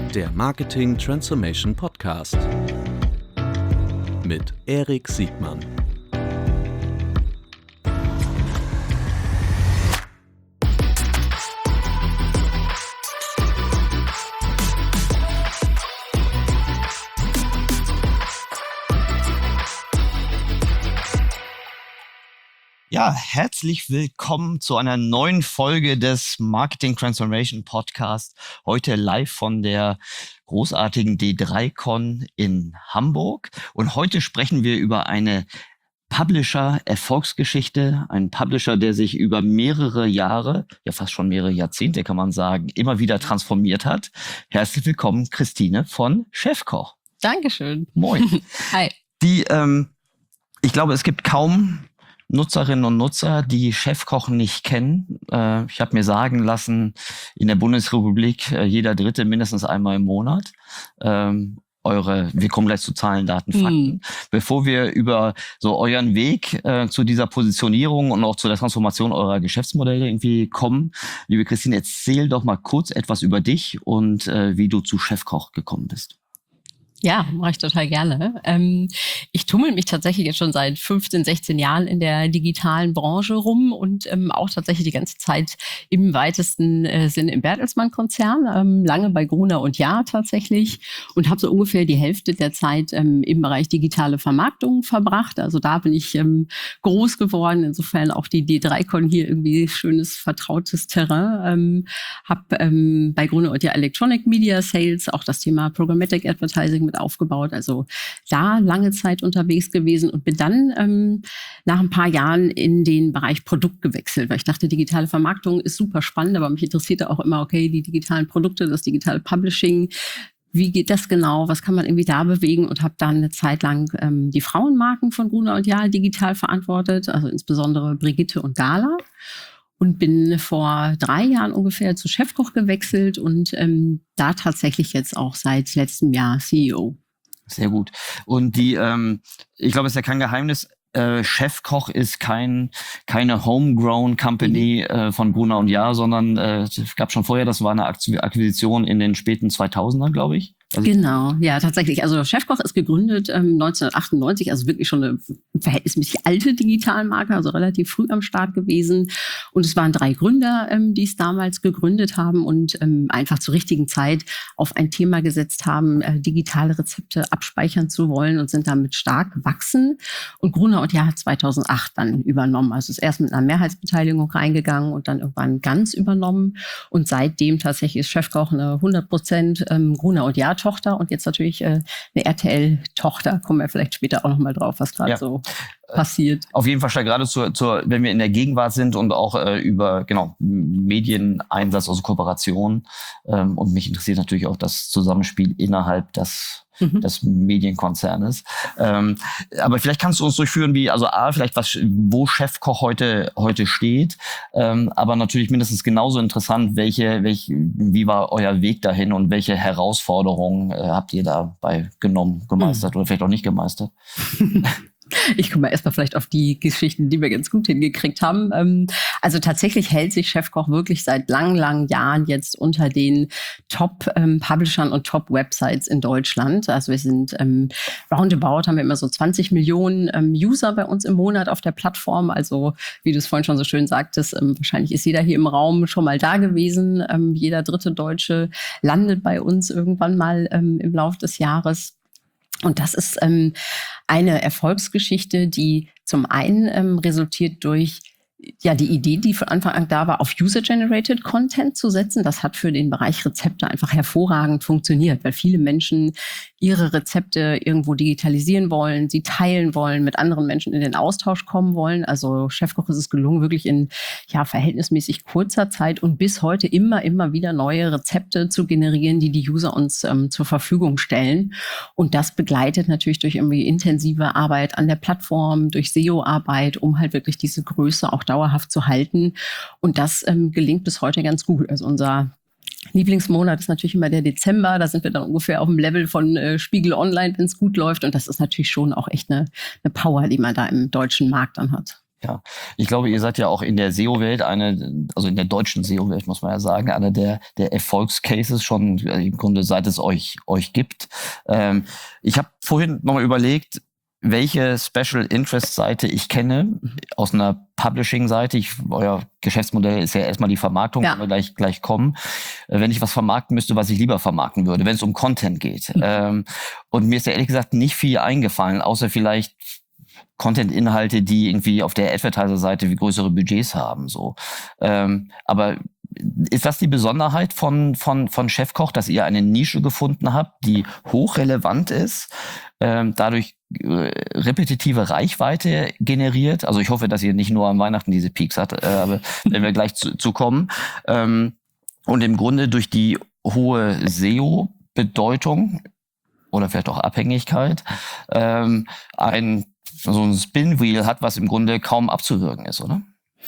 Der Marketing Transformation Podcast mit Erik Siegmann. Ja, herzlich willkommen zu einer neuen Folge des Marketing Transformation Podcast. Heute live von der großartigen D3Con in Hamburg. Und heute sprechen wir über eine Publisher-Erfolgsgeschichte. Ein Publisher, der sich über mehrere Jahre, ja fast schon mehrere Jahrzehnte kann man sagen, immer wieder transformiert hat. Herzlich willkommen, Christine von Chefkoch. Dankeschön. Moin. Hi. Ich glaube, es gibt kaum Nutzerinnen und Nutzer, die Chefkoch nicht kennen. Ich habe mir sagen lassen, in der Bundesrepublik jeder Dritte mindestens einmal im Monat. Wir kommen gleich zu Zahlen, Daten, Fakten. Bevor wir über so euren Weg zu dieser Positionierung und auch zu der Transformation eurer Geschäftsmodelle irgendwie kommen, liebe Christine, erzähl doch mal kurz etwas über dich und wie du zu Chefkoch gekommen bist. Ja, mache ich total gerne. Ich tummel mich tatsächlich jetzt schon seit 15, 16 Jahren in der digitalen Branche rum und auch tatsächlich die ganze Zeit im weitesten Sinne im Bertelsmann-Konzern, lange bei Gruner + Jahr tatsächlich und habe so ungefähr die Hälfte der Zeit im Bereich digitale Vermarktung verbracht. Also da bin ich groß geworden, insofern auch die D3Con hier irgendwie schönes, vertrautes Terrain. Habe bei Gruner + Jahr Electronic Media Sales auch das Thema Programmatic Advertising mit aufgebaut, also da lange Zeit unterwegs gewesen und bin dann nach ein paar Jahren in den Bereich Produkt gewechselt, weil ich dachte, digitale Vermarktung ist super spannend, aber mich interessierte auch immer, okay, die digitalen Produkte, das digitale Publishing, wie geht das genau, was kann man irgendwie da bewegen und habe dann eine Zeit lang die Frauenmarken von Gruner + Jahr digital verantwortet, also insbesondere Brigitte und Gala. Und bin vor 3 Jahren ungefähr zu Chefkoch gewechselt und da tatsächlich jetzt auch seit letztem Jahr CEO. Sehr gut. Und ich glaube, es ist ja kein Geheimnis, Chefkoch ist keine Homegrown Company von Gruner + Jahr, sondern es gab schon vorher, das war eine Akquisition in den späten 2000ern, glaube ich. Genau, ja, tatsächlich. Also Chefkoch ist gegründet 1998, also wirklich schon eine verhältnismäßig alte Digitalmarke, also relativ früh am Start gewesen. Und es waren 3 Gründer, die es damals gegründet haben und einfach zur richtigen Zeit auf ein Thema gesetzt haben, digitale Rezepte abspeichern zu wollen und sind damit stark gewachsen. Und Gruner + Jahr hat 2008 dann übernommen. Also ist erst mit einer Mehrheitsbeteiligung reingegangen und dann irgendwann ganz übernommen. Und seitdem tatsächlich ist Chefkoch eine 100% Gruner + Jahr Tochter und jetzt natürlich eine RTL-Tochter. Kommen wir vielleicht später auch nochmal drauf, was gerade so passiert. Auf jeden Fall gerade wenn wir in der Gegenwart sind und auch über Medieneinsatz, also Kooperation. Und mich interessiert natürlich auch das Zusammenspiel innerhalb des Medienkonzernes. Aber vielleicht kannst du uns durchführen, wo Chefkoch heute steht. Aber natürlich mindestens genauso interessant, wie war euer Weg dahin und welche Herausforderungen habt ihr dabei gemeistert oder vielleicht auch nicht gemeistert? Ich komme erstmal vielleicht auf die Geschichten, die wir ganz gut hingekriegt haben. Also tatsächlich hält sich Chefkoch wirklich seit langen Jahren jetzt unter den Top-Publishern und Top-Websites in Deutschland. Also wir sind roundabout, haben wir immer so 20 Millionen User bei uns im Monat auf der Plattform. Also wie du es vorhin schon so schön sagtest, wahrscheinlich ist jeder hier im Raum schon mal da gewesen. Jeder dritte Deutsche landet bei uns irgendwann mal im Laufe des Jahres. Und das ist eine Erfolgsgeschichte, die zum einen resultiert durch die Idee, die von Anfang an da war, auf User-Generated Content zu setzen. Das hat für den Bereich Rezepte einfach hervorragend funktioniert, weil viele Menschen ihre Rezepte irgendwo digitalisieren wollen, sie teilen wollen, mit anderen Menschen in den Austausch kommen wollen. Also Chefkoch ist es gelungen, wirklich in verhältnismäßig kurzer Zeit und bis heute immer wieder neue Rezepte zu generieren, die User uns zur Verfügung stellen. Und das begleitet natürlich durch irgendwie intensive Arbeit an der Plattform, durch SEO-Arbeit, um halt wirklich diese Größe auch dauerhaft zu halten. Und das gelingt bis heute ganz gut. Also unser Lieblingsmonat ist natürlich immer der Dezember. Da sind wir dann ungefähr auf dem Level von Spiegel Online, wenn es gut läuft. Und das ist natürlich schon auch echt eine Power, die man da im deutschen Markt dann hat. Ja, ich glaube, ihr seid ja auch in der SEO-Welt also in der deutschen SEO-Welt muss man ja sagen, einer der Erfolgscases schon im Grunde seit es euch gibt. Ich habe vorhin nochmal überlegt, welche Special Interest Seite ich kenne aus einer Publishing-Seite. Euer Geschäftsmodell ist ja erstmal die Vermarktung, wenn wir gleich kommen. Wenn ich was vermarkten müsste, was ich lieber vermarkten würde, wenn es um Content geht. Und mir ist ja ehrlich gesagt nicht viel eingefallen, außer vielleicht Content-Inhalte, die irgendwie auf der Advertiser-Seite wie größere Budgets haben, so. Aber ist das die Besonderheit von Chefkoch, dass ihr eine Nische gefunden habt, die hochrelevant ist, dadurch repetitive Reichweite generiert? Also ich hoffe, dass ihr nicht nur am Weihnachten diese Peaks habt, aber wenn wir gleich zu kommen. Und im Grunde durch die hohe SEO-Bedeutung oder vielleicht auch Abhängigkeit so ein Spinwheel hat, was im Grunde kaum abzuwürgen ist, oder?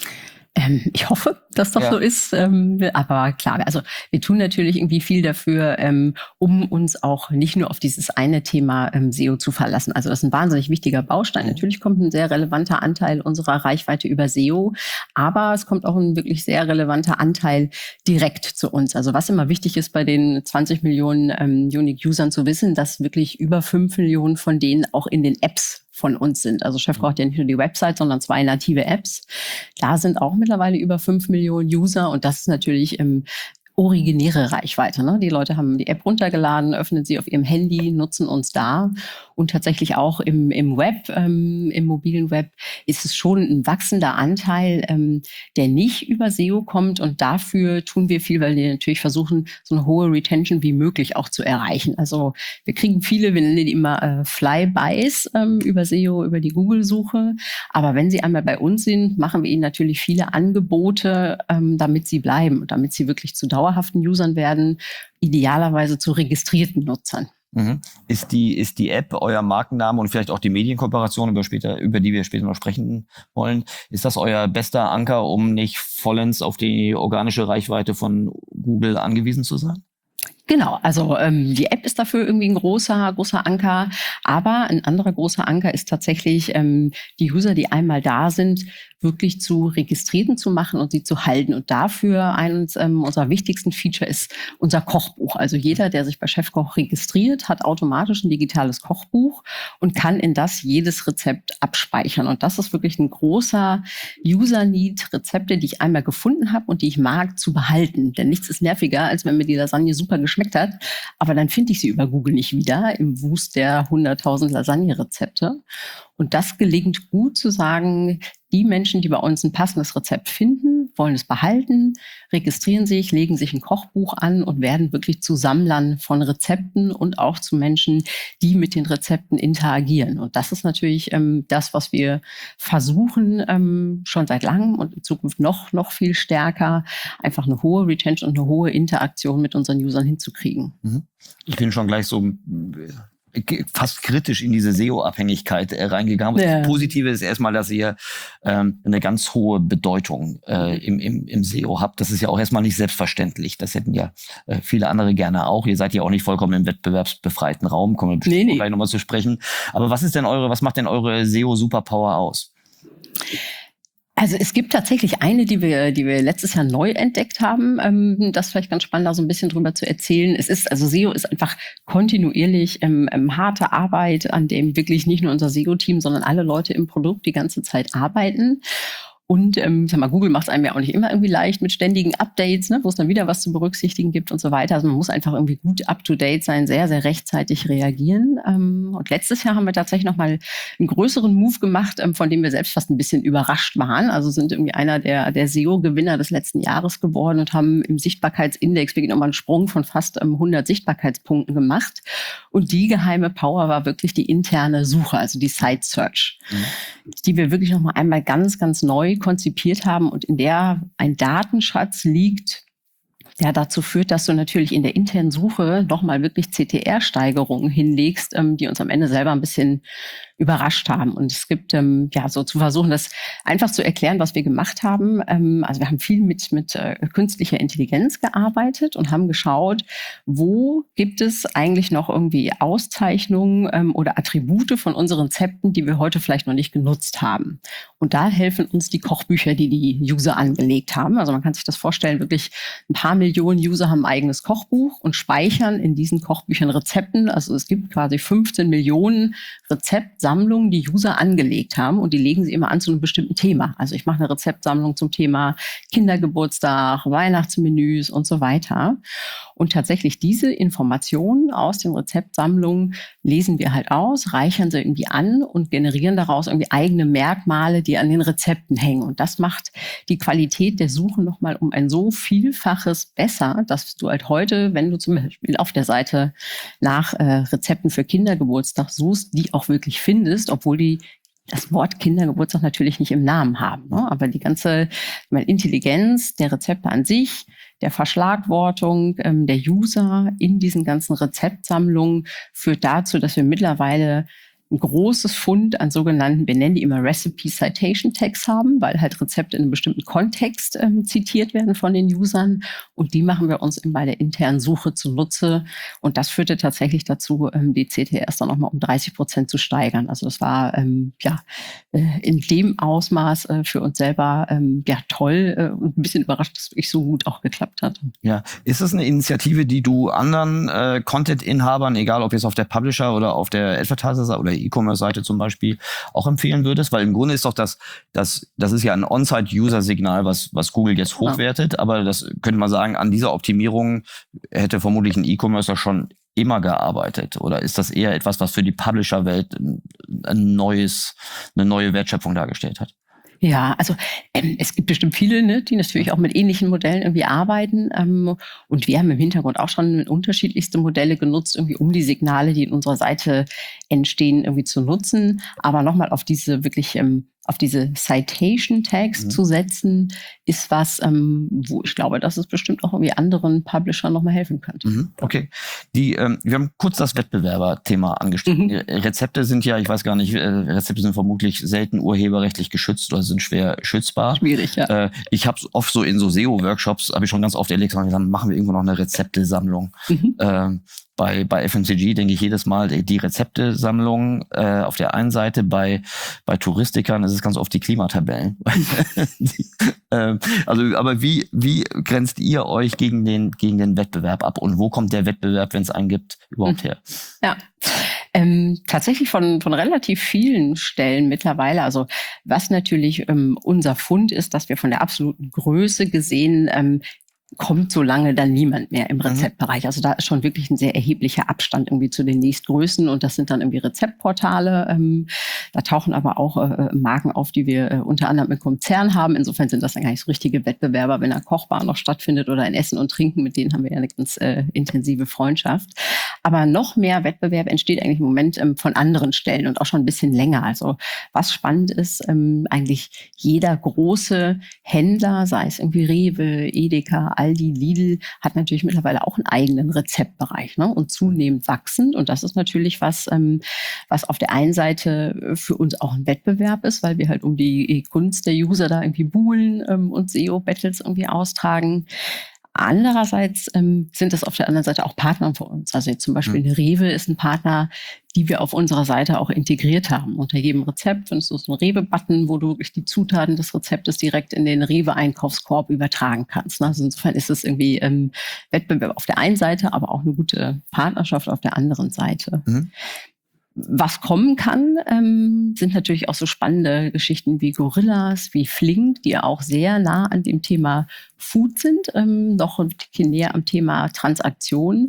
Ich hoffe, dass das so ist. Aber klar, also wir tun natürlich irgendwie viel dafür, um uns auch nicht nur auf dieses eine Thema SEO zu verlassen. Also das ist ein wahnsinnig wichtiger Baustein. Natürlich kommt ein sehr relevanter Anteil unserer Reichweite über SEO, aber es kommt auch ein wirklich sehr relevanter Anteil direkt zu uns. Also was immer wichtig ist bei den 20 Millionen Unique-Usern zu wissen, dass wirklich über 5 Millionen von denen auch in den Apps von uns sind. Also Chefkoch hat ja nicht nur die Website, sondern 2 native Apps. Da sind auch mittlerweile über 5 Millionen User und das ist natürlich originäre Reichweite. Ne? Die Leute haben die App runtergeladen, öffnen sie auf ihrem Handy, nutzen uns da. Und tatsächlich auch im Web, im mobilen Web, ist es schon ein wachsender Anteil, der nicht über SEO kommt. Und dafür tun wir viel, weil wir natürlich versuchen, so eine hohe Retention wie möglich auch zu erreichen. Also wir kriegen viele, wir nennen die immer Flybys über SEO, über die Google-Suche. Aber wenn sie einmal bei uns sind, machen wir ihnen natürlich viele Angebote, damit sie bleiben und damit sie wirklich zu dauerhaften Usern werden, idealerweise zu registrierten Nutzern. Mhm. Ist die App euer Markenname und vielleicht auch die Medienkooperation, über die wir später noch sprechen wollen, ist das euer bester Anker, um nicht vollends auf die organische Reichweite von Google angewiesen zu sein? Genau, also die App ist dafür irgendwie ein großer Anker, aber ein anderer großer Anker ist tatsächlich die User, die einmal da sind, wirklich zu Registrierten zu machen und sie zu halten. Und dafür eines unserer wichtigsten Feature ist unser Kochbuch. Also jeder, der sich bei Chefkoch registriert, hat automatisch ein digitales Kochbuch und kann in das jedes Rezept abspeichern. Und das ist wirklich ein großer User-Need, Rezepte, die ich einmal gefunden habe und die ich mag, zu behalten. Denn nichts ist nerviger, als wenn mir die Lasagne super geschmeckt hat, aber dann finde ich sie über Google nicht wieder im Wust der 100.000 Lasagne-Rezepte. Und das gelingt gut zu sagen, die Menschen, die bei uns ein passendes Rezept finden, wollen es behalten, registrieren sich, legen sich ein Kochbuch an und werden wirklich zu Sammlern von Rezepten und auch zu Menschen, die mit den Rezepten interagieren. Und das ist natürlich das, was wir versuchen, schon seit langem und in Zukunft noch viel stärker, einfach eine hohe Retention und eine hohe Interaktion mit unseren Usern hinzukriegen. Ich bin schon gleich so fast kritisch in diese SEO-Abhängigkeit reingegangen. Ja. Das Positive ist erstmal, dass ihr eine ganz hohe Bedeutung im SEO habt. Das ist ja auch erstmal nicht selbstverständlich. Das hätten ja viele andere gerne auch. Ihr seid ja auch nicht vollkommen im wettbewerbsbefreiten Raum. Kommen wir bestimmt gleich nochmal zu sprechen. Aber was macht denn eure SEO-Superpower aus? Also es gibt tatsächlich eine, die wir letztes Jahr neu entdeckt haben. Das ist vielleicht ganz spannend, da so ein bisschen drüber zu erzählen. SEO ist einfach kontinuierlich harte Arbeit, an dem wirklich nicht nur unser SEO-Team, sondern alle Leute im Produkt die ganze Zeit arbeiten. Und Google macht es einem ja auch nicht immer irgendwie leicht mit ständigen Updates, ne, wo es dann wieder was zu berücksichtigen gibt und so weiter. Also man muss einfach irgendwie gut up-to-date sein, sehr, sehr rechtzeitig reagieren. Und letztes Jahr haben wir tatsächlich nochmal einen größeren Move gemacht, von dem wir selbst fast ein bisschen überrascht waren. Also sind irgendwie einer der SEO-Gewinner des letzten Jahres geworden und haben im Sichtbarkeitsindex wirklich nochmal einen Sprung von fast 100 Sichtbarkeitspunkten gemacht. Und die geheime Power war wirklich die interne Suche, also die Site Search, die wir wirklich nochmal einmal ganz, ganz neu konzipiert haben und in der ein Datenschatz liegt, der dazu führt, dass du natürlich in der internen Suche nochmal wirklich CTR-Steigerungen hinlegst, die uns am Ende selber ein bisschen überrascht haben. Und es gibt, so zu versuchen, das einfach zu erklären, was wir gemacht haben. Also wir haben viel mit künstlicher Intelligenz gearbeitet und haben geschaut, wo gibt es eigentlich noch irgendwie Auszeichnungen oder Attribute von unseren Rezepten, die wir heute vielleicht noch nicht genutzt haben. Und da helfen uns die Kochbücher, die die User angelegt haben. Also man kann sich das vorstellen, wirklich ein paar Millionen User haben ein eigenes Kochbuch und speichern in diesen Kochbüchern Rezepten. Also es gibt quasi 15 Millionen Rezeptsammlungen, die User angelegt haben und die legen sie immer an zu einem bestimmten Thema. Also ich mache eine Rezeptsammlung zum Thema Kindergeburtstag, Weihnachtsmenüs und so weiter. Und tatsächlich diese Informationen aus den Rezeptsammlungen lesen wir halt aus, reichern sie irgendwie an und generieren daraus irgendwie eigene Merkmale, die an den Rezepten hängen. Und das macht die Qualität der Suche nochmal um ein so Vielfaches besser, dass du halt heute, wenn du zum Beispiel auf der Seite nach Rezepten für Kindergeburtstag suchst, die auch wirklich findest, obwohl die das Wort Kindergeburtstag natürlich nicht im Namen haben. Ne? Aber die ganze Intelligenz der Rezepte an sich, der Verschlagwortung der User in diesen ganzen Rezeptsammlungen führt dazu, dass wir mittlerweile ein großes Fund an sogenannten, wir nennen die immer Recipe Citation Tags haben, weil halt Rezepte in einem bestimmten Kontext zitiert werden von den Usern. Und die machen wir uns bei der internen Suche zunutze. Und das führte tatsächlich dazu, die CTRs dann nochmal um 30% zu steigern. Also das war in dem Ausmaß für uns selber toll und ein bisschen überrascht, dass es wirklich so gut auch geklappt hat. Ja, ist es eine Initiative, die du anderen Content-Inhabern, egal ob jetzt auf der Publisher oder auf der Advertiser oder E-Commerce-Seite zum Beispiel, auch empfehlen würdest? Weil im Grunde ist doch das ist ja ein On-Site-User-Signal, was Google jetzt hochwertet, aber das könnte man sagen, an dieser Optimierung hätte vermutlich ein E-Commercer schon immer gearbeitet. Oder ist das eher etwas, was für die Publisher-Welt eine neue Wertschöpfung dargestellt hat? Ja, also es gibt bestimmt viele, ne, die natürlich auch mit ähnlichen Modellen irgendwie arbeiten. Und wir haben im Hintergrund auch schon unterschiedlichste Modelle genutzt, irgendwie um die Signale, die in unserer Seite entstehen, irgendwie zu nutzen. Aber nochmal auf diese wirklich auf diese Citation Tags zu setzen, ist was, wo ich glaube, dass es bestimmt auch irgendwie anderen Publishern nochmal helfen könnte. Okay. Wir haben kurz das Wettbewerber-Thema angestrichen. Rezepte sind ja, ich weiß gar nicht, Rezepte sind vermutlich selten urheberrechtlich geschützt oder sind schwer schützbar. Schwierig, ja. Ich habe oft so in so SEO-Workshops, habe ich schon ganz oft erlebt, gesagt, machen wir irgendwo noch eine Rezeptesammlung. Bei FMCG denke ich jedes Mal die Rezeptesammlung auf der einen Seite, bei Touristikern ist es ganz oft die Klimatabellen. Aber wie grenzt ihr euch gegen den Wettbewerb ab und wo kommt der Wettbewerb, wenn es einen gibt, überhaupt her? Ja. Tatsächlich von relativ vielen Stellen mittlerweile. Also was natürlich unser Fund ist, dass wir von der absoluten Größe gesehen kommt so lange dann niemand mehr im Rezeptbereich. Also da ist schon wirklich ein sehr erheblicher Abstand irgendwie zu den nächstgrößten und das sind dann irgendwie Rezeptportale. Da tauchen aber auch Marken auf, die wir unter anderem im Konzern haben. Insofern sind das dann gar nicht so richtige Wettbewerber, wenn eine Kochbar noch stattfindet oder ein Essen und Trinken. Mit denen haben wir ja eine ganz intensive Freundschaft. Aber noch mehr Wettbewerb entsteht eigentlich im Moment von anderen Stellen und auch schon ein bisschen länger. Also was spannend ist, eigentlich jeder große Händler, sei es irgendwie Rewe, Edeka, Aldi, Lidl, hat natürlich mittlerweile auch einen eigenen Rezeptbereich, ne? Und zunehmend wachsend. Und das ist natürlich was auf der einen Seite für uns auch ein Wettbewerb ist, weil wir halt um die Gunst der User da irgendwie buhlen und SEO-Battles irgendwie austragen. Andererseits sind das auf der anderen Seite auch Partner für uns. Also jetzt zum Beispiel eine Rewe ist ein Partner, die wir auf unserer Seite auch integriert haben. Unter jedem Rezept findest du so einen Rewe-Button, wo du wirklich die Zutaten des Rezeptes direkt in den Rewe-Einkaufskorb übertragen kannst. Also insofern ist es irgendwie Wettbewerb auf der einen Seite, aber auch eine gute Partnerschaft auf der anderen Seite. Was kommen kann, sind natürlich auch so spannende Geschichten wie Gorillas, wie Flink, die ja auch sehr nah an dem Thema Food sind, noch ein bisschen näher am Thema Transaktionen.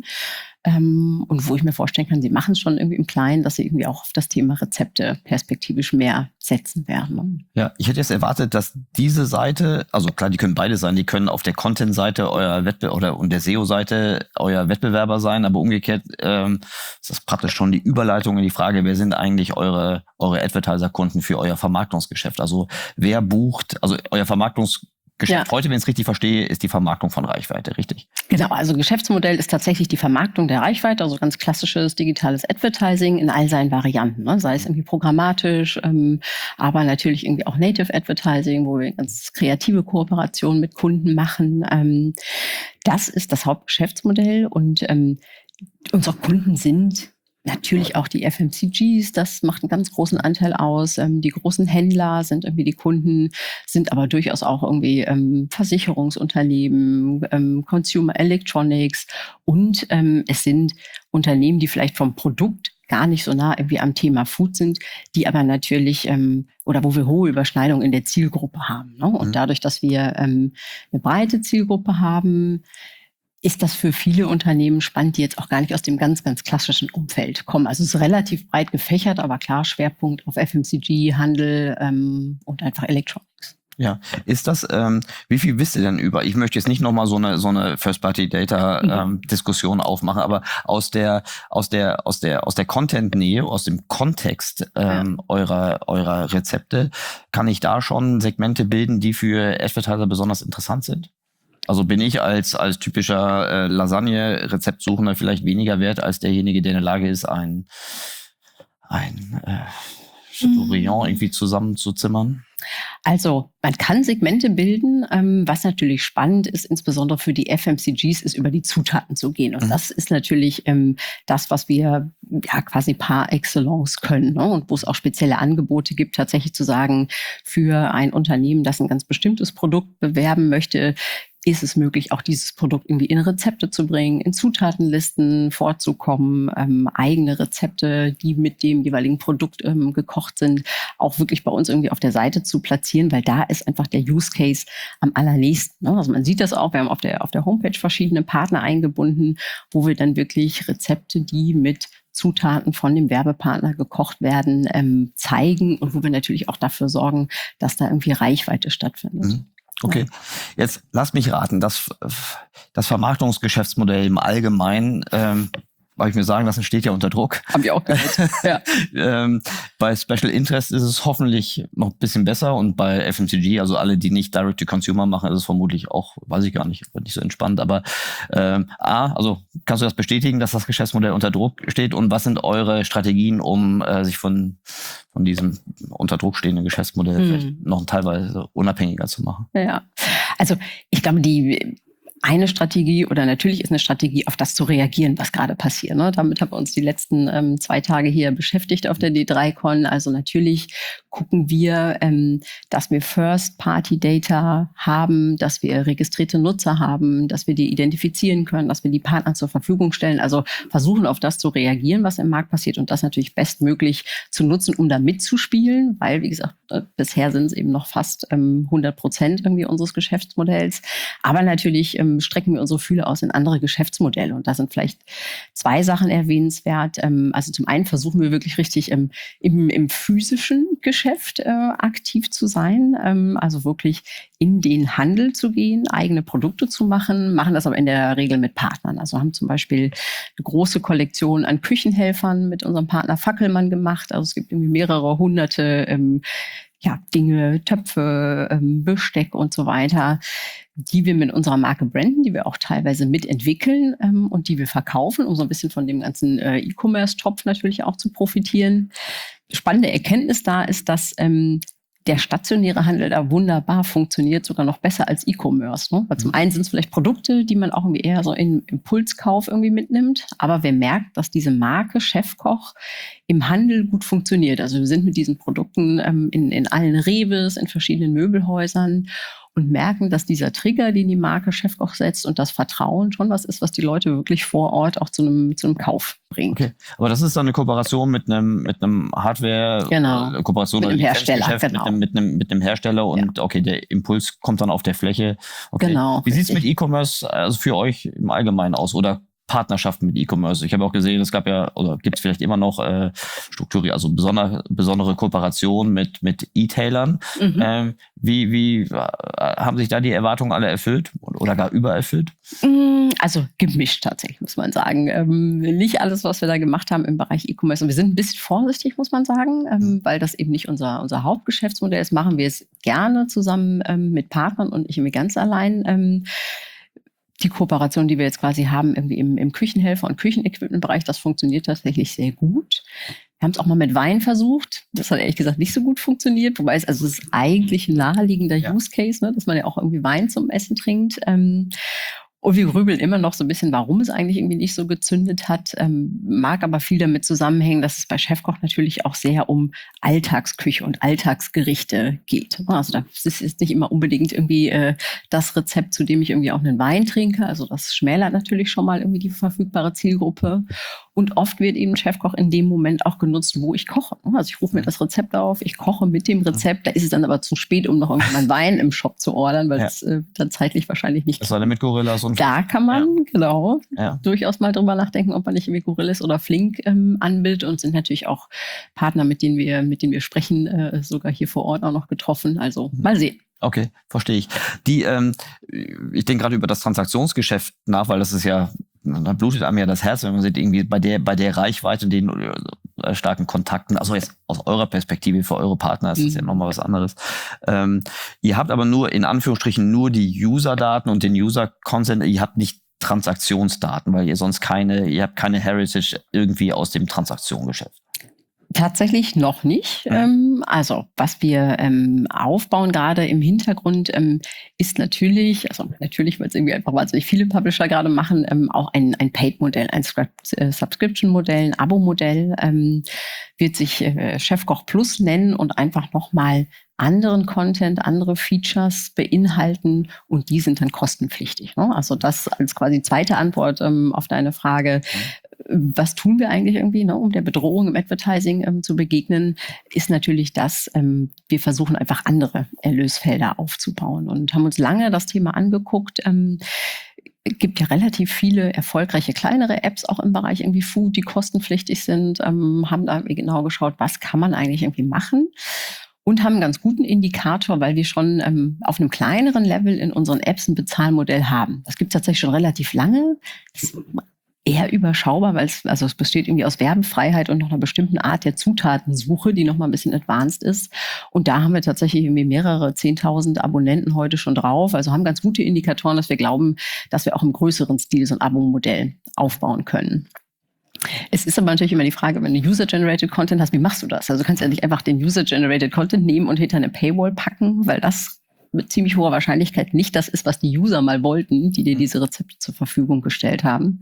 Und wo ich mir vorstellen kann, sie machen es schon irgendwie im Kleinen, dass sie irgendwie auch auf das Thema Rezepte perspektivisch mehr setzen werden. Ja, ich hätte jetzt erwartet, dass diese Seite, also klar, die können beide sein, die können auf der Content-Seite euer Wettbewerber und der SEO-Seite euer Wettbewerber sein, aber umgekehrt ist das praktisch schon die Überleitung in die Frage, wer sind eigentlich eure Advertiser-Kunden für euer Vermarktungsgeschäft? Also wer bucht, also euer Geschäft Ja. heute, wenn ich es richtig verstehe, ist die Vermarktung von Reichweite, richtig? Genau, also Geschäftsmodell ist tatsächlich die Vermarktung der Reichweite, also ganz klassisches digitales Advertising in all seinen Varianten, ne? Sei es irgendwie programmatisch, aber natürlich irgendwie auch Native Advertising, wo wir ganz kreative Kooperationen mit Kunden machen. Das ist das Hauptgeschäftsmodell und unsere Kunden sind natürlich auch die FMCGs, das macht einen ganz großen Anteil aus. Die großen Händler sind irgendwie die Kunden, sind aber durchaus auch irgendwie Versicherungsunternehmen, Consumer Electronics und es sind Unternehmen, die vielleicht vom Produkt gar nicht so nah irgendwie am Thema Food sind, die aber natürlich oder wo wir hohe Überschneidungen in der Zielgruppe haben. Ne? Und dadurch, dass wir eine breite Zielgruppe haben, ist das für viele Unternehmen spannend, die jetzt auch gar nicht aus dem ganz, ganz klassischen Umfeld kommen. Also es ist relativ breit gefächert, aber klar, Schwerpunkt auf FMCG, Handel und einfach Electronics. Ja, ist das, wie viel wisst ihr denn über? Ich möchte jetzt nicht nochmal so eine First-Party-Data-Diskussion aufmachen, aber aus der Content-Nähe, aus dem Kontext eurer Rezepte, kann ich da schon Segmente bilden, die für Advertiser besonders interessant sind? Also bin ich als typischer Lasagne-Rezeptsuchender vielleicht weniger wert als derjenige, der in der Lage ist, ein Chateaubriand irgendwie zusammenzuzimmern? Also man kann Segmente bilden. Was natürlich spannend ist, insbesondere für die FMCGs, ist über die Zutaten zu gehen. Und das ist natürlich das, was wir ja quasi par excellence können. Ne? Und wo es auch spezielle Angebote gibt, tatsächlich zu sagen, für ein Unternehmen, das ein ganz bestimmtes Produkt bewerben möchte, ist es möglich, auch dieses Produkt irgendwie in Rezepte zu bringen, in Zutatenlisten vorzukommen, eigene Rezepte, die mit dem jeweiligen Produkt gekocht sind, auch wirklich bei uns irgendwie auf der Seite zu platzieren, weil da ist einfach der Use Case am allernächsten. Ne? Also man sieht das auch, wir haben auf der Homepage verschiedene Partner eingebunden, wo wir dann wirklich Rezepte, die mit Zutaten von dem Werbepartner gekocht werden, zeigen und wo wir natürlich auch dafür sorgen, dass da irgendwie Reichweite stattfindet. Mhm. Okay, jetzt lass mich raten, das Vermarktungsgeschäftsmodell im Allgemeinen, habe ich mir sagen lassen, steht ja unter Druck. Haben wir auch gehört. Ja. Bei Special Interest ist es hoffentlich noch ein bisschen besser und bei FMCG, also alle, die nicht Direct-to-Consumer machen, ist es vermutlich auch, weiß ich gar nicht, nicht so entspannt. Aber also kannst du das bestätigen, dass das Geschäftsmodell unter Druck steht und was sind eure Strategien, um sich von diesem unter Druck stehenden Geschäftsmodell vielleicht noch teilweise unabhängiger zu machen? Ja, also ich glaube, eine Strategie oder natürlich ist eine Strategie, auf das zu reagieren, was gerade passiert. Ne? Damit haben wir uns die letzten 2 Tage hier beschäftigt auf der D3Con. Also natürlich gucken wir, dass wir First-Party-Data haben, dass wir registrierte Nutzer haben, dass wir die identifizieren können, dass wir die Partner zur Verfügung stellen. Also versuchen auf das zu reagieren, was im Markt passiert und das natürlich bestmöglich zu nutzen, um da mitzuspielen, weil, wie gesagt, bisher sind es eben noch fast 100% irgendwie unseres Geschäftsmodells. Aber natürlich strecken wir unsere Fühler aus in andere Geschäftsmodelle. Und da sind vielleicht 2 Sachen erwähnenswert. Also zum einen versuchen wir wirklich richtig im physischen Geschäft aktiv zu sein. Also wirklich in den Handel zu gehen, eigene Produkte zu machen das aber in der Regel mit Partnern. Also haben zum Beispiel eine große Kollektion an Küchenhelfern mit unserem Partner Fackelmann gemacht. Also es gibt irgendwie mehrere hunderte Dinge, Töpfe, Besteck und so weiter, die wir mit unserer Marke branden, die wir auch teilweise mitentwickeln und die wir verkaufen, um so ein bisschen von dem ganzen E-Commerce-Topf natürlich auch zu profitieren. Spannende Erkenntnis da ist, dass der stationäre Handel da wunderbar funktioniert, sogar noch besser als E-Commerce. Ne? Weil zum einen sind es vielleicht Produkte, die man auch irgendwie eher so in Impulskauf irgendwie mitnimmt. Aber wer merkt, dass diese Marke Chefkoch im Handel gut funktioniert. Also wir sind mit diesen Produkten in allen Rewes, in verschiedenen Möbelhäusern und merken, dass dieser Trigger, den die Marke Chefkoch setzt und das Vertrauen schon was ist, was die Leute wirklich vor Ort auch zu einem Kauf bringt. Okay, aber das ist dann eine Kooperation mit einem Hardware, genau. Kooperation mit einem Hersteller, genau. mit einem Hersteller und okay, der Impuls kommt dann auf der Fläche. Okay. Genau. Wie sieht es mit E-Commerce also für euch im Allgemeinen aus? Oder Partnerschaften mit E-Commerce. Ich habe auch gesehen, es gab ja, oder gibt es vielleicht immer noch also besondere Kooperationen mit E-Tailern. Wie haben sich da die Erwartungen alle erfüllt oder gar übererfüllt? Also gemischt tatsächlich, muss man sagen. Nicht alles, was wir da gemacht haben im Bereich E-Commerce. Und wir sind ein bisschen vorsichtig, muss man sagen, weil das eben nicht unser Hauptgeschäftsmodell ist. Machen wir es gerne zusammen mit Partnern und nicht irgendwie ganz allein. Die Kooperation, die wir jetzt quasi haben, irgendwie im Küchenhelfer- und Küchenequipment-Bereich, das funktioniert tatsächlich sehr gut. Wir haben es auch mal mit Wein versucht. Das hat ehrlich gesagt nicht so gut funktioniert. Wobei es ist eigentlich ein naheliegender Use Case, ne, dass man ja auch irgendwie Wein zum Essen trinkt. Und wir grübeln immer noch so ein bisschen, warum es eigentlich irgendwie nicht so gezündet hat. Mag aber viel damit zusammenhängen, dass es bei Chefkoch natürlich auch sehr um Alltagsküche und Alltagsgerichte geht. Also das ist nicht immer unbedingt irgendwie das Rezept, zu dem ich irgendwie auch einen Wein trinke. Also das schmälert natürlich schon mal irgendwie die verfügbare Zielgruppe. Und oft wird eben Chefkoch in dem Moment auch genutzt, wo ich koche. Also ich rufe mir das Rezept auf, ich koche mit dem Rezept. Da ist es dann aber zu spät, um noch irgendwann Wein im Shop zu ordern, weil es dann zeitlich wahrscheinlich nicht. Das war dann mit Gorillas und da kann man durchaus mal drüber nachdenken, ob man nicht irgendwie Gorillas oder Flink anbietet, und sind natürlich auch Partner, mit denen wir sprechen, sogar hier vor Ort auch noch getroffen. Also mal sehen. Okay, verstehe ich. Ich denke gerade über das Transaktionsgeschäft nach, weil das ist ja, da blutet einem ja das Herz, wenn man sieht, irgendwie bei der Reichweite, den starken Kontakten, also jetzt aus eurer Perspektive für eure Partner ist das ja nochmal was anderes. Ihr habt aber nur, in Anführungsstrichen, nur die User-Daten und den User-Consent, ihr habt nicht Transaktionsdaten, weil ihr sonst ihr habt keine Heritage irgendwie aus dem Transaktionsgeschäft. Tatsächlich noch nicht. Also was wir aufbauen gerade im Hintergrund ist natürlich, weil es irgendwie einfach wahnsinnig viele Publisher gerade machen, auch ein Paid-Modell, ein Subscription-Modell, ein Abo-Modell, wird sich Chefkoch Plus nennen und einfach nochmal anderen Content, andere Features beinhalten, und die sind dann kostenpflichtig. Ne? Also das als quasi zweite Antwort auf deine Frage. Was tun wir eigentlich irgendwie, ne, um der Bedrohung im Advertising zu begegnen, ist natürlich das, wir versuchen einfach andere Erlösfelder aufzubauen und haben uns lange das Thema angeguckt. Gibt ja relativ viele erfolgreiche kleinere Apps auch im Bereich irgendwie Food, die kostenpflichtig sind, haben da genau geschaut, was kann man eigentlich irgendwie machen. Und haben einen ganz guten Indikator, weil wir schon auf einem kleineren Level in unseren Apps ein Bezahlmodell haben. Das gibt es tatsächlich schon relativ lange. Das ist eher überschaubar, weil es besteht irgendwie aus Werbefreiheit und noch einer bestimmten Art der Zutatensuche, die noch mal ein bisschen advanced ist. Und da haben wir tatsächlich irgendwie mehrere 10.000 Abonnenten heute schon drauf. Also haben ganz gute Indikatoren, dass wir glauben, dass wir auch im größeren Stil so ein Abo-Modell aufbauen können. Es ist aber natürlich immer die Frage, wenn du User-Generated Content hast, wie machst du das? Also du kannst ja nicht einfach den User-Generated Content nehmen und hinter eine Paywall packen, weil das mit ziemlich hoher Wahrscheinlichkeit nicht das ist, was die User mal wollten, die dir diese Rezepte zur Verfügung gestellt haben.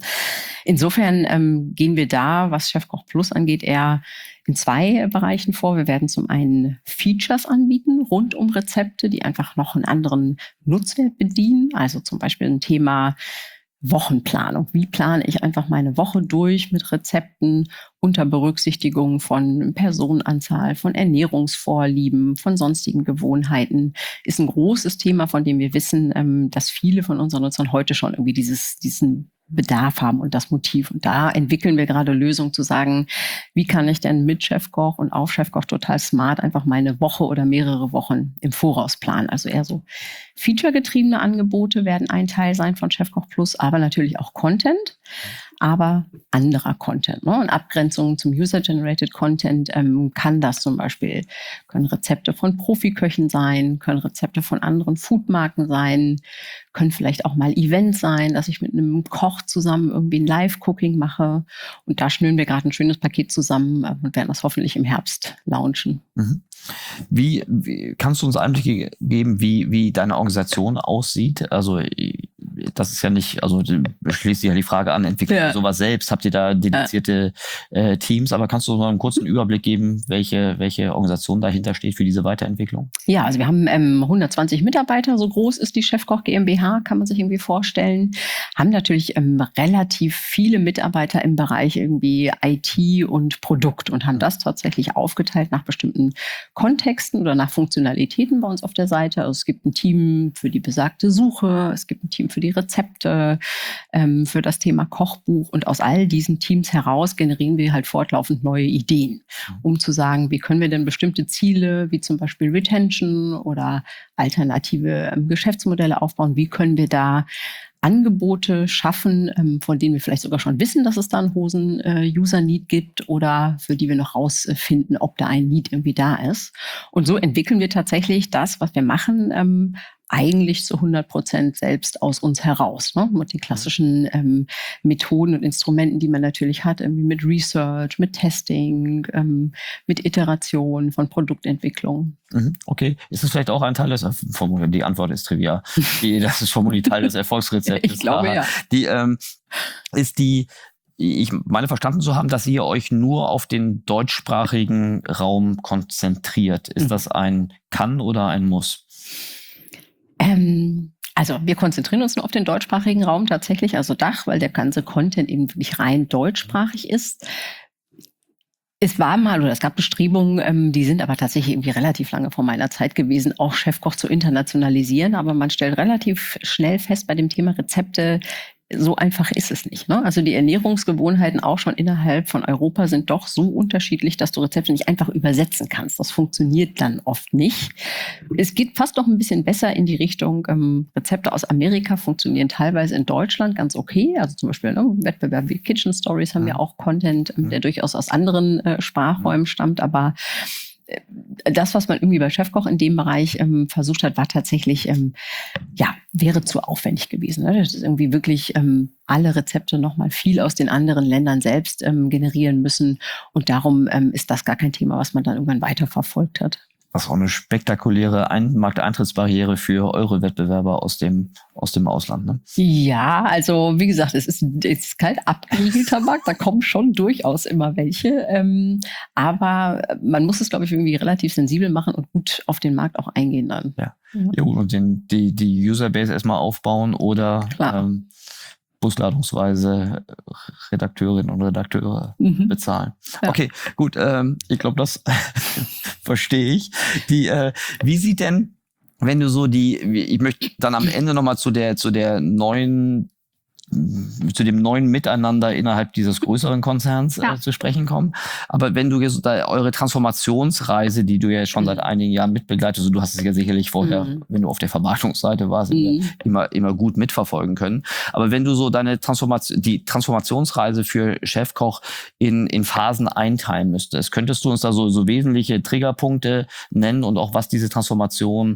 Insofern gehen wir da, was Chefkoch Plus angeht, eher in zwei Bereichen vor. Wir werden zum einen Features anbieten rund um Rezepte, die einfach noch einen anderen Nutzwert bedienen. Also zum Beispiel ein Thema Wochenplanung. Wie plane ich einfach meine Woche durch mit Rezepten unter Berücksichtigung von Personenanzahl, von Ernährungsvorlieben, von sonstigen Gewohnheiten? Ist ein großes Thema, von dem wir wissen, dass viele von unseren Nutzern heute schon irgendwie diesen Bedarf haben und das Motiv. Und da entwickeln wir gerade Lösungen zu sagen, wie kann ich denn mit Chefkoch und auf Chefkoch total smart einfach meine Woche oder mehrere Wochen im Voraus planen. Also eher so featuregetriebene Angebote werden ein Teil sein von Chefkoch Plus, aber natürlich auch Content, aber anderer Content. Ne? Und Abgrenzungen zum User-Generated Content kann das zum Beispiel, können Rezepte von Profiköchen sein, können Rezepte von anderen Foodmarken sein, können vielleicht auch mal Events sein, dass ich mit einem Koch zusammen irgendwie ein Live-Cooking mache. Und da schnüren wir gerade ein schönes Paket zusammen und werden das hoffentlich im Herbst launchen. Mhm. Wie kannst du uns Einblicke geben, wie deine Organisation aussieht? Also das ist ja nicht, also schließt sich ja die Frage an, entwickelt ihr sowas selbst? Habt ihr da dedizierte Teams? Aber kannst du uns mal einen kurzen Überblick geben, welche Organisation dahinter steht für diese Weiterentwicklung? Ja, also wir haben 120 Mitarbeiter, so groß ist die Chefkoch GmbH, kann man sich irgendwie vorstellen. Haben natürlich relativ viele Mitarbeiter im Bereich irgendwie IT und Produkt und haben das tatsächlich aufgeteilt nach bestimmten Kontexten oder nach Funktionalitäten bei uns auf der Seite. Also es gibt ein Team für die besagte Suche, es gibt ein Team für die Rezepte, für das Thema Kochbuch. Und aus all diesen Teams heraus generieren wir halt fortlaufend neue Ideen, um zu sagen, wie können wir denn bestimmte Ziele, wie zum Beispiel Retention oder alternative Geschäftsmodelle aufbauen, wie können wir da Angebote schaffen, von denen wir vielleicht sogar schon wissen, dass es da einen hohen User-Need gibt oder für die wir noch rausfinden, ob da ein Need irgendwie da ist. Und so entwickeln wir tatsächlich das, was wir machen, eigentlich zu 100% selbst aus uns heraus. Ne? Mit den klassischen Methoden und Instrumenten, die man natürlich hat, irgendwie mit Research, mit Testing, mit Iteration von Produktentwicklung. Okay. Ist es vielleicht auch ein Teil des die Antwort ist trivial. Das ist vermutlich Teil des Erfolgsrezeptes. Ich glaube, ja. Ich meine verstanden zu haben, dass ihr euch nur auf den deutschsprachigen Raum konzentriert. Ist das ein Kann oder ein Muss? Also wir konzentrieren uns nur auf den deutschsprachigen Raum tatsächlich, also Dach, weil der ganze Content eben wirklich rein deutschsprachig ist. Es gab Bestrebungen, die sind aber tatsächlich irgendwie relativ lange vor meiner Zeit gewesen, auch Chefkoch zu internationalisieren. Aber man stellt relativ schnell fest bei dem Thema Rezepte, so einfach ist es nicht. Ne? Also die Ernährungsgewohnheiten auch schon innerhalb von Europa sind doch so unterschiedlich, dass du Rezepte nicht einfach übersetzen kannst. Das funktioniert dann oft nicht. Es geht fast noch ein bisschen besser in die Richtung, Rezepte aus Amerika funktionieren teilweise in Deutschland ganz okay. Also zum Beispiel Wettbewerb wie Kitchen Stories haben ja auch Content, der durchaus aus anderen Sprachräumen stammt, aber das, was man irgendwie bei Chefkoch in dem Bereich versucht hat, war tatsächlich, wäre zu aufwendig gewesen. Ne? Das ist irgendwie wirklich alle Rezepte nochmal viel aus den anderen Ländern selbst generieren müssen. Und darum ist das gar kein Thema, was man dann irgendwann weiterverfolgt hat. Was auch eine spektakuläre Markteintrittsbarriere für eure Wettbewerber aus dem Ausland, ne? Ja, also wie gesagt, es ist kein abgeriegelter Markt, da kommen schon durchaus immer welche. Aber man muss es, glaube ich, irgendwie relativ sensibel machen und gut auf den Markt auch eingehen dann. Ja gut, und die Userbase erstmal aufbauen oder busladungsweise Redakteurinnen und Redakteure bezahlen. Ja. Okay, gut, ich glaube, das verstehe ich. Wie sieht denn, wenn du so ich möchte dann am Ende nochmal zu dem neuen Miteinander innerhalb dieses größeren Konzerns zu sprechen kommen. Aber wenn du jetzt eure Transformationsreise, die du ja schon seit einigen Jahren mitbegleitest, du hast es ja sicherlich vorher, wenn du auf der Vermarktungsseite warst, immer gut mitverfolgen können. Aber wenn du so die Transformationsreise für Chefkoch in Phasen einteilen müsstest, könntest du uns da so wesentliche Triggerpunkte nennen und auch was diese Transformation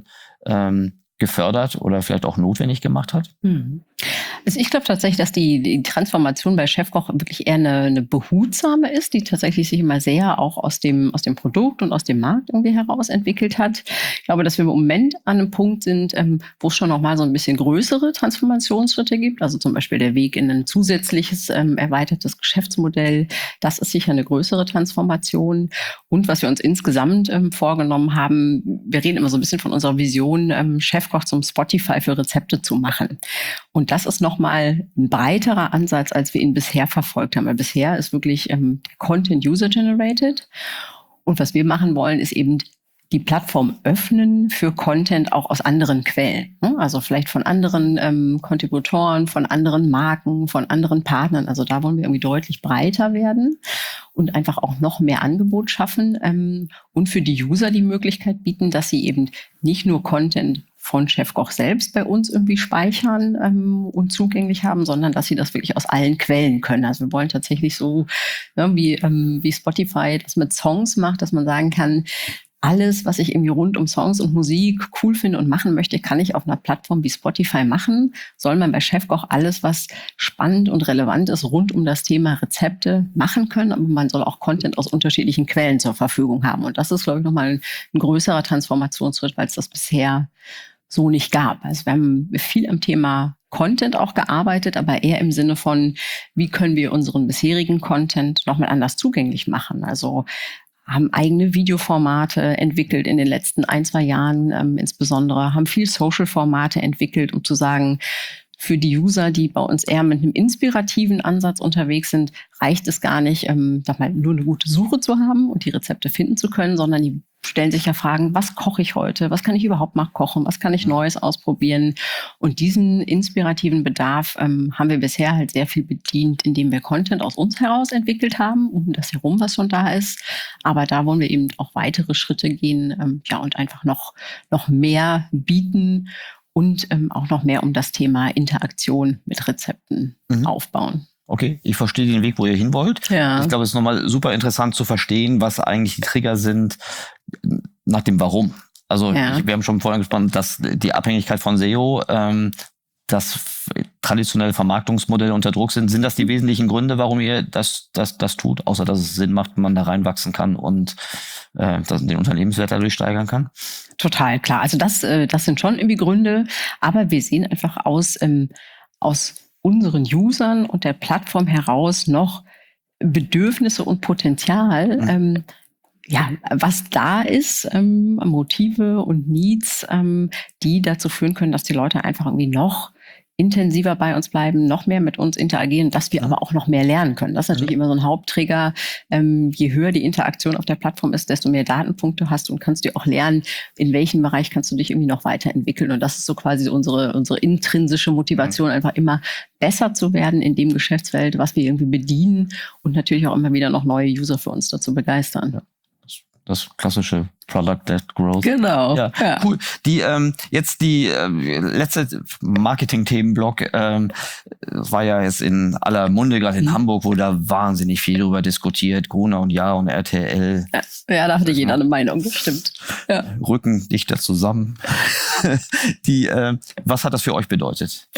gefördert oder vielleicht auch notwendig gemacht hat? Also ich glaube tatsächlich, dass die Transformation bei Chefkoch wirklich eher eine behutsame ist, die tatsächlich sich immer sehr auch aus dem Produkt und aus dem Markt irgendwie heraus entwickelt hat. Ich glaube, dass wir im Moment an einem Punkt sind, wo es schon noch mal so ein bisschen größere Transformationsschritte gibt. Also zum Beispiel der Weg in ein zusätzliches, erweitertes Geschäftsmodell. Das ist sicher eine größere Transformation. Und was wir uns insgesamt vorgenommen haben, wir reden immer so ein bisschen von unserer Vision, Chefkoch zum Spotify für Rezepte zu machen. Und das ist nochmal ein breiterer Ansatz, als wir ihn bisher verfolgt haben. Weil bisher ist wirklich Content User-Generated. Und was wir machen wollen, ist eben die Plattform öffnen für Content auch aus anderen Quellen. Also vielleicht von anderen Kontributoren, von anderen Marken, von anderen Partnern. Also da wollen wir irgendwie deutlich breiter werden und einfach auch noch mehr Angebot schaffen und für die User die Möglichkeit bieten, dass sie eben nicht nur Content von Chefkoch selbst bei uns irgendwie speichern und zugänglich haben, sondern dass sie das wirklich aus allen Quellen können. Also wir wollen tatsächlich so, wie Spotify das mit Songs macht, dass man sagen kann, alles, was ich irgendwie rund um Songs und Musik cool finde und machen möchte, kann ich auf einer Plattform wie Spotify machen. Soll man bei Chefkoch alles, was spannend und relevant ist, rund um das Thema Rezepte machen können. Aber man soll auch Content aus unterschiedlichen Quellen zur Verfügung haben. Und das ist, glaube ich, nochmal ein größerer Transformationsschritt, weil es das bisher so nicht gab. Also wir haben viel am Thema Content auch gearbeitet, aber eher im Sinne von, wie können wir unseren bisherigen Content nochmal anders zugänglich machen. Also haben eigene Videoformate entwickelt in den letzten 1-2 Jahren insbesondere, haben viel Social-Formate entwickelt, um zu sagen, Für die User, die bei uns eher mit einem inspirativen Ansatz unterwegs sind, reicht es gar nicht, sag mal, nur eine gute Suche zu haben und die Rezepte finden zu können, sondern die stellen sich ja Fragen, was koche ich heute? Was kann ich überhaupt mal kochen? Was kann ich Neues ausprobieren? Und diesen inspirativen Bedarf haben wir bisher halt sehr viel bedient, indem wir Content aus uns heraus entwickelt haben, um das herum, was schon da ist. Aber da wollen wir eben auch weitere Schritte gehen, und einfach noch mehr bieten und auch noch mehr um das Thema Interaktion mit Rezepten aufbauen. Okay, ich verstehe den Weg, wo ihr hin wollt. Ja. Ich glaube, es ist nochmal super interessant zu verstehen, was eigentlich die Trigger sind nach dem Warum. Also wir haben schon vorhin gesprochen, dass die Abhängigkeit von SEO, dass traditionelle Vermarktungsmodelle unter Druck sind. Sind das die wesentlichen Gründe, warum ihr das tut, außer dass es Sinn macht, man da reinwachsen kann und den Unternehmenswert dadurch steigern kann? Total, klar. Also das sind schon irgendwie Gründe, aber wir sehen einfach aus unseren Usern und der Plattform heraus noch Bedürfnisse und Potenzial, was da ist, Motive und Needs, die dazu führen können, dass die Leute einfach irgendwie noch intensiver bei uns bleiben, noch mehr mit uns interagieren, dass wir aber auch noch mehr lernen können. Das ist natürlich immer so ein Haupttrigger. Je höher die Interaktion auf der Plattform ist, desto mehr Datenpunkte hast du und kannst dir auch lernen, in welchem Bereich kannst du dich irgendwie noch weiterentwickeln. Und das ist so quasi unsere intrinsische Motivation, einfach immer besser zu werden in dem Geschäftsfeld, was wir irgendwie bedienen und natürlich auch immer wieder noch neue User für uns dazu begeistern. Ja. Das klassische Product-led Growth. Genau. Ja, cool. Die letzte Marketing-Themenblock war ja jetzt in aller Munde, gerade in Hamburg, wo da wahnsinnig viel drüber diskutiert. Gruner und Jahr und RTL. Ja, da hatte jeder eine Meinung, das stimmt. Ja. Rücken dichter zusammen. Was hat das für euch bedeutet?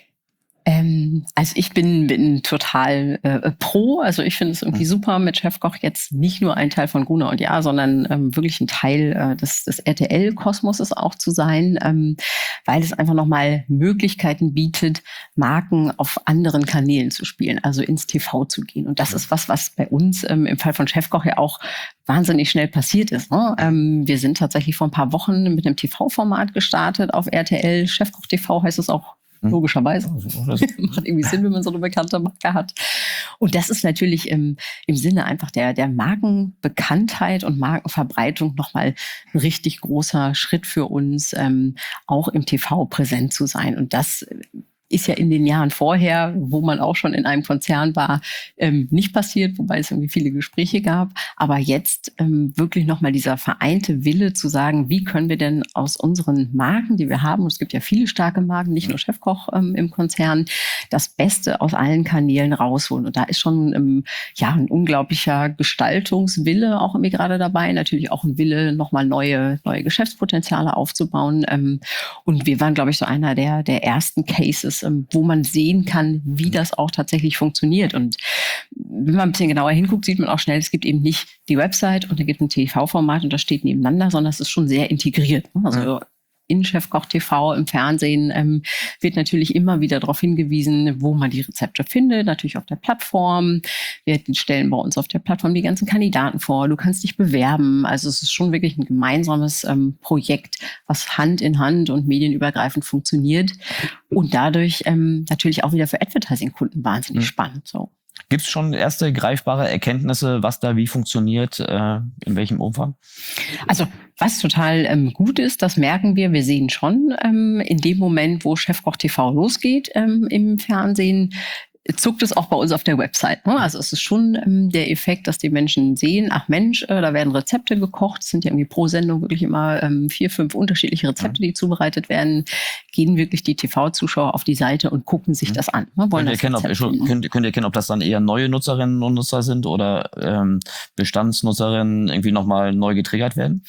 Also ich bin total pro. Also ich finde es irgendwie super, mit Chefkoch jetzt nicht nur ein Teil von Gruner und Jahr, sondern wirklich ein Teil des RTL-Kosmoses auch zu sein, weil es einfach nochmal Möglichkeiten bietet, Marken auf anderen Kanälen zu spielen, also ins TV zu gehen. Und das ist was bei uns im Fall von Chefkoch ja auch wahnsinnig schnell passiert ist. Ne? Wir sind tatsächlich vor ein paar Wochen mit einem TV-Format gestartet auf RTL. Chefkoch TV heißt es auch. Logischerweise. Macht irgendwie Sinn, wenn man so eine bekannte Marke hat. Und das ist natürlich im Sinne einfach der Markenbekanntheit und Markenverbreitung nochmal ein richtig großer Schritt für uns, auch im TV präsent zu sein. Und das ist ja in den Jahren vorher, wo man auch schon in einem Konzern war, nicht passiert, wobei es irgendwie viele Gespräche gab. Aber jetzt wirklich nochmal dieser vereinte Wille zu sagen, wie können wir denn aus unseren Marken, die wir haben, und es gibt ja viele starke Marken, nicht nur Chefkoch im Konzern, das Beste aus allen Kanälen rausholen. Und da ist schon ein unglaublicher Gestaltungswille auch irgendwie gerade dabei. Natürlich auch ein Wille, nochmal neue Geschäftspotenziale aufzubauen. Und wir waren, glaube ich, so einer der ersten Cases, wo man sehen kann, wie das auch tatsächlich funktioniert. Und wenn man ein bisschen genauer hinguckt, sieht man auch schnell, es gibt eben nicht die Website und da gibt es ein TV-Format und das steht nebeneinander, sondern es ist schon sehr integriert. Also in Chefkoch TV im Fernsehen wird natürlich immer wieder darauf hingewiesen, wo man die Rezepte findet, natürlich auf der Plattform. Wir stellen bei uns auf der Plattform die ganzen Kandidaten vor. Du kannst dich bewerben. Also es ist schon wirklich ein gemeinsames Projekt, was Hand in Hand und medienübergreifend funktioniert und dadurch natürlich auch wieder für Advertising-Kunden wahnsinnig spannend. So. Gibt es schon erste greifbare Erkenntnisse, was da wie funktioniert, in welchem Umfang? Also was total gut ist, das merken wir. Wir sehen schon in dem Moment, wo Chefkoch TV losgeht im Fernsehen, zuckt es auch bei uns auf der Website. Ne? Also es ist schon der Effekt, dass die Menschen sehen, ach Mensch, da werden Rezepte gekocht. Es sind ja irgendwie pro Sendung wirklich immer 4, 5 unterschiedliche Rezepte, die zubereitet werden. Gehen wirklich die TV-Zuschauer auf die Seite und gucken sich das an. Ne? Könnt ihr erkennen, ob das dann eher neue Nutzerinnen und Nutzer sind oder Bestandsnutzerinnen irgendwie nochmal neu getriggert werden?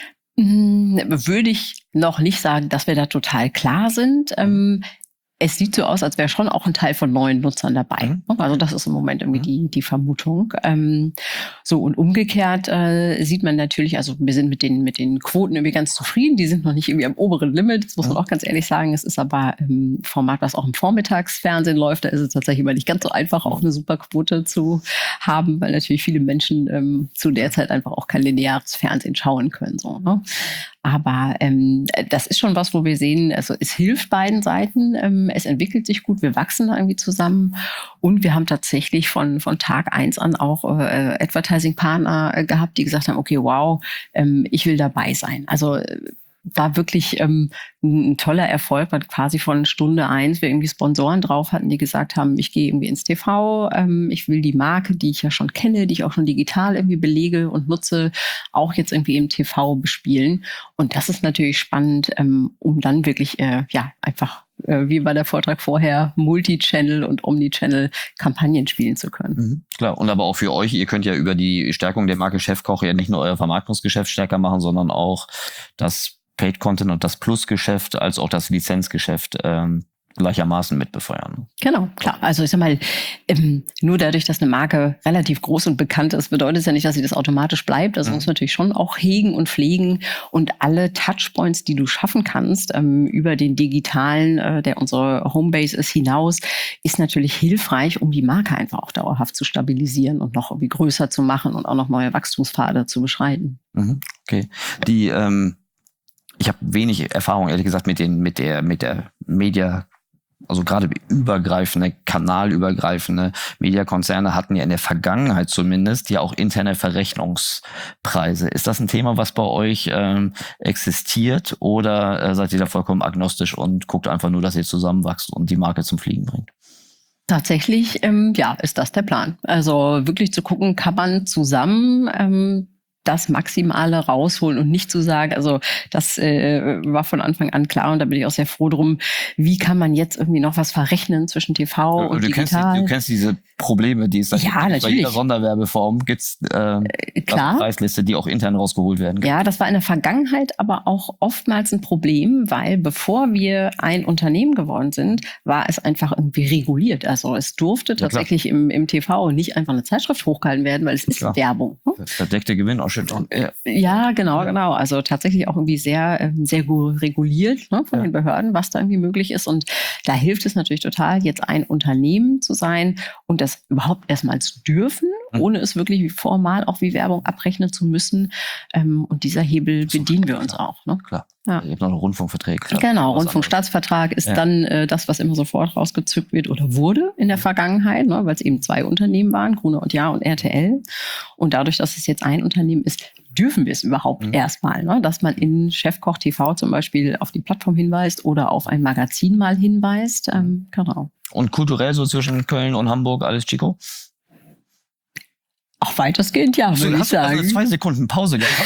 Würde ich noch nicht sagen, dass wir da total klar sind. Es sieht so aus, als wäre schon auch ein Teil von neuen Nutzern dabei. Also das ist im Moment irgendwie die Vermutung. Und umgekehrt sieht man natürlich, also wir sind mit den Quoten irgendwie ganz zufrieden. Die sind noch nicht irgendwie am oberen Limit. Das muss man auch ganz ehrlich sagen. Es ist aber ein Format, was auch im Vormittagsfernsehen läuft. Da ist es tatsächlich immer nicht ganz so einfach, auch eine super Quote zu haben, weil natürlich viele Menschen zu der Zeit einfach auch kein lineares Fernsehen schauen können. So, ne? Aber das ist schon was, wo wir sehen, also es hilft beiden Seiten, es entwickelt sich gut, wir wachsen da irgendwie zusammen und wir haben tatsächlich von Tag 1 an auch Advertising-Partner gehabt, die gesagt haben, okay, wow, ich will dabei sein. Also war wirklich ein toller Erfolg, weil quasi von Stunde 1 wir irgendwie Sponsoren drauf hatten, die gesagt haben, ich gehe irgendwie ins TV, ich will die Marke, die ich ja schon kenne, die ich auch schon digital irgendwie belege und nutze, auch jetzt irgendwie im TV bespielen. Und das ist natürlich spannend, um dann wirklich einfach wie war der Vortrag vorher, Multi-Channel und Omni-Channel-Kampagnen spielen zu können. Mhm, klar, und aber auch für euch, ihr könnt ja über die Stärkung der Marke Chefkoch ja nicht nur euer Vermarktungsgeschäft stärker machen, sondern auch das Paid-Content und das Plus-Geschäft als auch das Lizenzgeschäft gleichermaßen mit befeuern. Genau, klar. Also ich sag mal, nur dadurch, dass eine Marke relativ groß und bekannt ist, bedeutet es ja nicht, dass sie das automatisch bleibt. Also muss man natürlich schon auch hegen und pflegen und alle Touchpoints, die du schaffen kannst, über den digitalen, der unsere Homebase ist, hinaus, ist natürlich hilfreich, um die Marke einfach auch dauerhaft zu stabilisieren und noch irgendwie größer zu machen und auch noch neue Wachstumspfade zu beschreiten. Mhm, okay. Ich habe wenig Erfahrung, ehrlich gesagt, mit der Media, also gerade übergreifende, kanalübergreifende Mediakonzerne hatten ja in der Vergangenheit zumindest ja auch interne Verrechnungspreise. Ist das ein Thema, was bei euch existiert oder seid ihr da vollkommen agnostisch und guckt einfach nur, dass ihr zusammenwachst und die Marke zum Fliegen bringt? Tatsächlich, ist das der Plan. Also wirklich zu gucken, kann man zusammen das Maximale rausholen und nicht zu sagen, also das war von Anfang an klar und da bin ich auch sehr froh drum, wie kann man jetzt irgendwie noch was verrechnen zwischen TV und digital. Du kennst diese Probleme, die es da ja, gibt. Bei jeder Sonderwerbeform gibt es eine Preisliste, die auch intern rausgeholt werden kann. Ja, das war in der Vergangenheit aber auch oftmals ein Problem, weil bevor wir ein Unternehmen geworden sind, war es einfach irgendwie reguliert. Also es durfte tatsächlich im TV nicht einfach eine Zeitschrift hochgehalten werden, weil es ist Werbung. Ne? Verdeckte Gewinnausschüttung. Ja, genau. Also tatsächlich auch irgendwie sehr, sehr gut reguliert, ne, von den Behörden, was da irgendwie möglich ist. Und da hilft es natürlich total, jetzt ein Unternehmen zu sein und das überhaupt erstmal zu dürfen, ohne es wirklich formal auch wie Werbung abrechnen zu müssen. Und dieser Hebel bedienen wir uns auch. Ne? Klar. Ja. Ihr habt noch einen Rundfunkvertrag. Genau, Rundfunkstaatsvertrag ist dann das, was immer sofort rausgezückt wird oder wurde in der Vergangenheit, ne, weil es eben 2 Unternehmen waren, Gruner und Jahr und RTL. Und dadurch, dass es jetzt ein Unternehmen ist, dürfen wir es überhaupt erstmal, ne, dass man in Chefkoch TV zum Beispiel auf die Plattform hinweist oder auf ein Magazin mal hinweist. Genau. Und kulturell so zwischen Köln und Hamburg alles Chico? Auch weitestgehend, ja, würde ich sagen. Also 2 Sekunden Pause gehabt.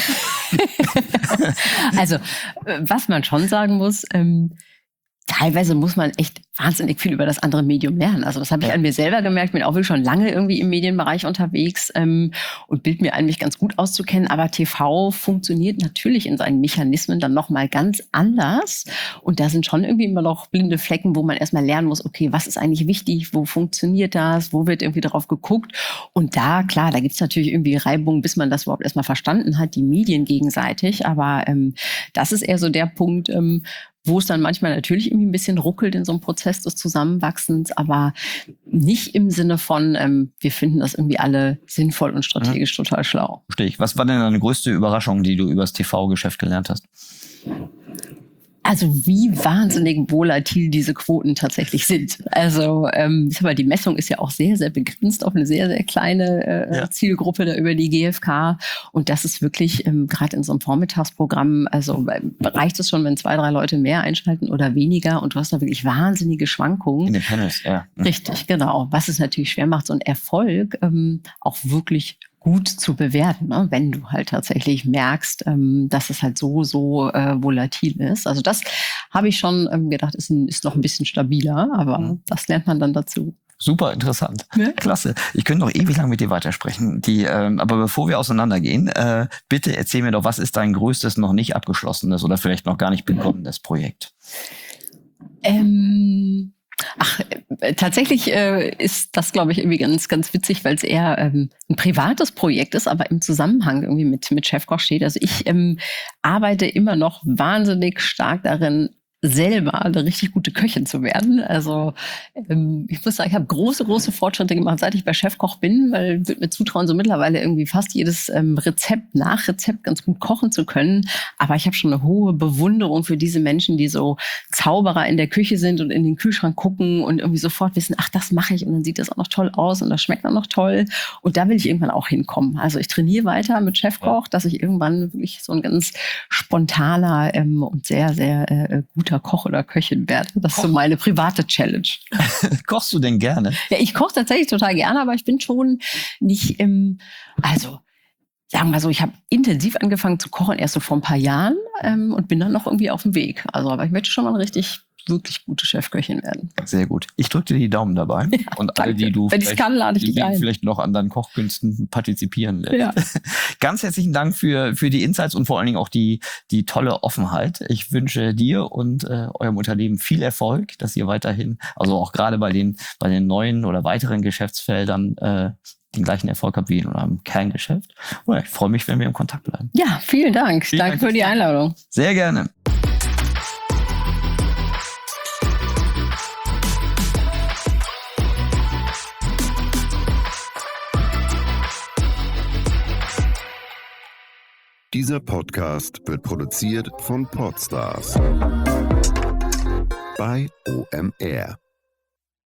Also, was man schon sagen muss, teilweise muss man echt wahnsinnig viel über das andere Medium lernen. Also das habe ich an mir selber gemerkt, bin auch wirklich schon lange irgendwie im Medienbereich unterwegs und bild mir ein, mich ganz gut auszukennen. Aber TV funktioniert natürlich in seinen Mechanismen dann nochmal ganz anders. Und da sind schon irgendwie immer noch blinde Flecken, wo man erstmal lernen muss, okay, was ist eigentlich wichtig, wo funktioniert das, wo wird irgendwie drauf geguckt. Und da, klar, da gibt's natürlich irgendwie Reibung, bis man das überhaupt erstmal verstanden hat, die Medien gegenseitig. Aber das ist eher so der Punkt, wo es dann manchmal natürlich irgendwie ein bisschen ruckelt in so einem Prozess des Zusammenwachsens, aber nicht im Sinne von, wir finden das irgendwie alle sinnvoll und strategisch total schlau. Verstehe ich. Was war denn deine größte Überraschung, die du übers TV-Geschäft gelernt hast? Also wie wahnsinnig volatil diese Quoten tatsächlich sind. Also ich sag mal, die Messung ist ja auch sehr, sehr begrenzt auf eine sehr, sehr kleine Zielgruppe da über die GfK. Und das ist wirklich gerade in so einem Vormittagsprogramm, also reicht es schon, wenn 2, 3 Leute mehr einschalten oder weniger und du hast da wirklich wahnsinnige Schwankungen. In den Panels, ja. Richtig, genau. Was es natürlich schwer macht, so einen Erfolg auch wirklich gut zu bewerten, ne? Wenn du halt tatsächlich merkst, dass es halt so volatil ist. Also das habe ich schon gedacht, ist noch ein bisschen stabiler, aber das lernt man dann dazu. Super interessant. Ja. Klasse. Ich könnte noch ewig lang mit dir weitersprechen. Aber bevor wir auseinandergehen, bitte erzähl mir doch, was ist dein größtes noch nicht abgeschlossenes oder vielleicht noch gar nicht begonnenes Projekt? Tatsächlich ist das, glaube ich, irgendwie ganz, ganz witzig, weil es eher ein privates Projekt ist, aber im Zusammenhang irgendwie mit Chefkoch steht. Also ich arbeite immer noch wahnsinnig stark darin, selber eine richtig gute Köchin zu werden. Also ich muss sagen, ich habe große Fortschritte gemacht, seit ich bei Chefkoch bin, weil ich würde mir zutrauen, so mittlerweile irgendwie fast jedes Nachrezept ganz gut kochen zu können. Aber ich habe schon eine hohe Bewunderung für diese Menschen, die so Zauberer in der Küche sind und in den Kühlschrank gucken und irgendwie sofort wissen, ach, das mache ich und dann sieht das auch noch toll aus und das schmeckt auch noch toll. Und da will ich irgendwann auch hinkommen. Also ich trainiere weiter mit Chefkoch, dass ich irgendwann wirklich so ein ganz spontaner und sehr, sehr guter Koch oder Köchin werde. Das ist so meine private Challenge. Kochst du denn gerne? Ja, ich koche tatsächlich total gerne, aber ich bin schon nicht also sagen wir so, ich habe intensiv angefangen zu kochen erst so vor ein paar Jahren und bin dann noch irgendwie auf dem Weg. Also, aber ich möchte schon mal wirklich gute Chefköchin werden. Sehr gut. Ich drücke dir die Daumen dabei. Ja, und alle, die du wenn ich kann, lade ich dich ein. Vielleicht noch an deinen Kochkünsten partizipieren lässt. Ja. Ganz herzlichen Dank für die Insights und vor allen Dingen auch die tolle Offenheit. Ich wünsche dir und eurem Unternehmen viel Erfolg, dass ihr weiterhin, also auch gerade bei den neuen oder weiteren Geschäftsfeldern den gleichen Erfolg habt wie in eurem Kerngeschäft. Und ich freue mich, wenn wir im Kontakt bleiben. Ja, vielen Dank. Danke für die Einladung. Sehr gerne. Dieser Podcast wird produziert von Podstars bei OMR.